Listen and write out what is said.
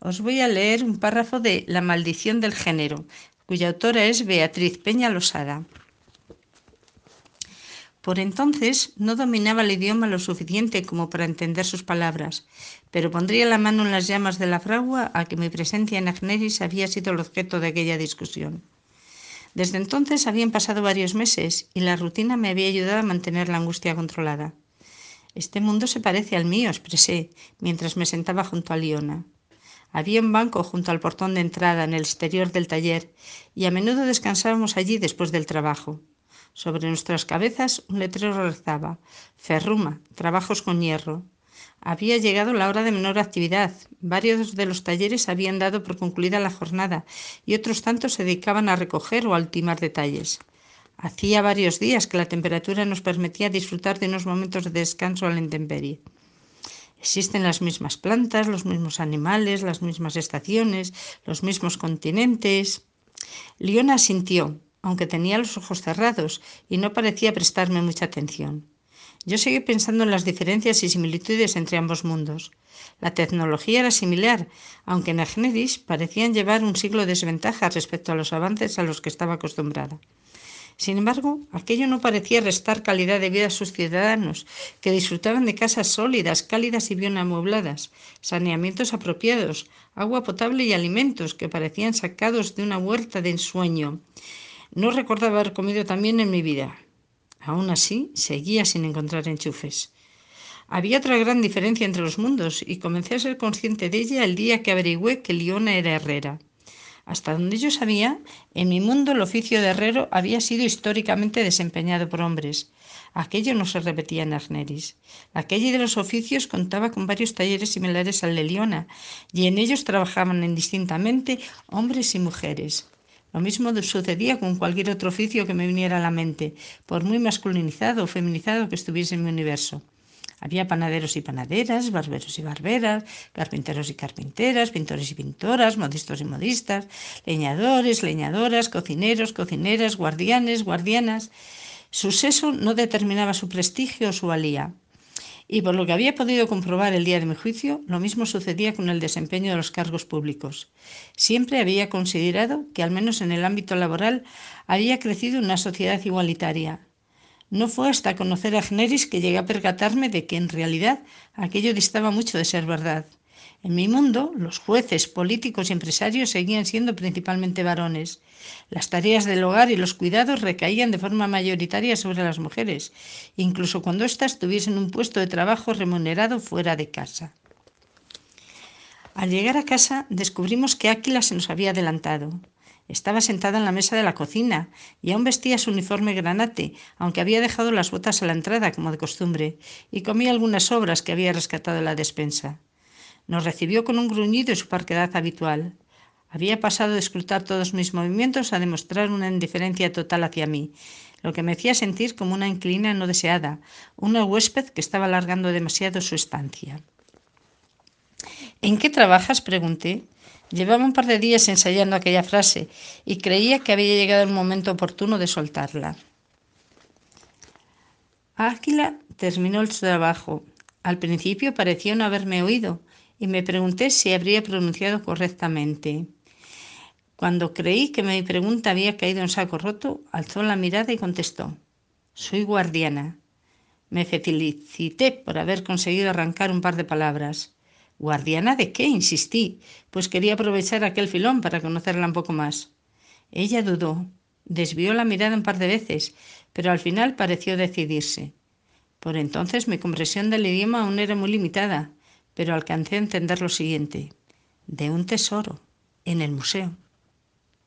Os voy a leer un párrafo de La maldición del género, cuya autora es Beatriz Peña Losada. Por entonces no dominaba el idioma lo suficiente como para entender sus palabras, pero pondría la mano en las llamas de la fragua a que mi presencia en Agneris había sido el objeto de aquella discusión. Desde entonces habían pasado varios meses y la rutina me había ayudado a mantener la angustia controlada. Este mundo se parece al mío, expresé, mientras me sentaba junto a Liona. Había un banco junto al portón de entrada en el exterior del taller y a menudo descansábamos allí después del trabajo. Sobre nuestras cabezas un letrero rezaba: Ferruma, trabajos con hierro. Había llegado la hora de menor actividad. Varios de los talleres habían dado por concluida la jornada y otros tantos se dedicaban a recoger o a ultimar detalles. Hacía varios días que la temperatura nos permitía disfrutar de unos momentos de descanso a la intemperie. Existen las mismas plantas, los mismos animales, las mismas estaciones, los mismos continentes. Liona asintió, aunque tenía los ojos cerrados y no parecía prestarme mucha atención. Yo seguí pensando en las diferencias y similitudes entre ambos mundos. La tecnología era similar, aunque en Agneris parecían llevar un siglo de desventaja respecto a los avances a los que estaba acostumbrada. Sin embargo, aquello no parecía restar calidad de vida a sus ciudadanos, que disfrutaban de casas sólidas, cálidas y bien amuebladas, saneamientos apropiados, agua potable y alimentos que parecían sacados de una huerta de ensueño. No recordaba haber comido tan bien en mi vida. Aún así, seguía sin encontrar enchufes. Había otra gran diferencia entre los mundos y comencé a ser consciente de ella el día que averigüé que Liona era herrera. Hasta donde yo sabía, en mi mundo el oficio de herrero había sido históricamente desempeñado por hombres. Aquello no se repetía en Agneris. La calle de los oficios contaba con varios talleres similares al de Liona, y en ellos trabajaban indistintamente hombres y mujeres. Lo mismo sucedía con cualquier otro oficio que me viniera a la mente, por muy masculinizado o feminizado que estuviese en mi universo. Había panaderos y panaderas, barberos y barberas, carpinteros y carpinteras, pintores y pintoras, modistos y modistas, leñadores, leñadoras, cocineros, cocineras, guardianes, guardianas. Su sexo no determinaba su prestigio o su valía. Y por lo que había podido comprobar el día de mi juicio, lo mismo sucedía con el desempeño de los cargos públicos. Siempre había considerado que, al menos en el ámbito laboral, había crecido una sociedad igualitaria. No fue hasta conocer a Agneris que llegué a percatarme de que, en realidad, aquello distaba mucho de ser verdad. En mi mundo, los jueces, políticos y empresarios seguían siendo principalmente varones. Las tareas del hogar y los cuidados recaían de forma mayoritaria sobre las mujeres, incluso cuando éstas tuviesen un puesto de trabajo remunerado fuera de casa. Al llegar a casa, descubrimos que Áquila se nos había adelantado. Estaba sentada en la mesa de la cocina y aún vestía su uniforme granate, aunque había dejado las botas a la entrada, como de costumbre, y comía algunas sobras que había rescatado de la despensa. Nos recibió con un gruñido y su parquedad habitual. Había pasado de escrutar todos mis movimientos a demostrar una indiferencia total hacia mí, lo que me hacía sentir como una inquilina no deseada, una huésped que estaba alargando demasiado su estancia. ¿En qué trabajas?, pregunté. Llevaba un par de días ensayando aquella frase y creía que había llegado el momento oportuno de soltarla. Áquila terminó el trabajo. Al principio pareció no haberme oído y me pregunté si habría pronunciado correctamente. Cuando creí que mi pregunta había caído en saco roto, alzó la mirada y contestó: «Soy guardiana». Me felicité por haber conseguido arrancar un par de palabras. «¿Guardiana de qué?», insistí, pues quería aprovechar aquel filón para conocerla un poco más. Ella dudó, desvió la mirada un par de veces, pero al final pareció decidirse. Por entonces mi comprensión del idioma aún era muy limitada, pero alcancé a entender lo siguiente: de un tesoro, en el museo.